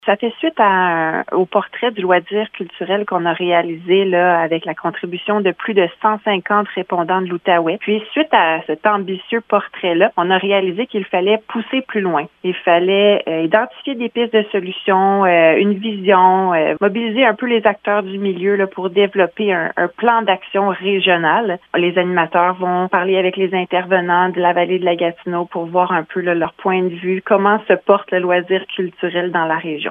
Ça fait suite au portrait du loisir culturel qu'on a réalisé là avec la contribution de plus de 150 répondants de l'Outaouais. Puis suite à cet ambitieux portrait-là, on a réalisé qu'il fallait pousser plus loin. Il fallait identifier des pistes de solutions, une vision, mobiliser un peu les acteurs du milieu là, pour développer un plan d'action régional. Les animateurs vont parler avec les intervenants de la vallée de la Gatineau pour voir un peu là, leur point de vue, comment se porte le loisir culturel dans la région.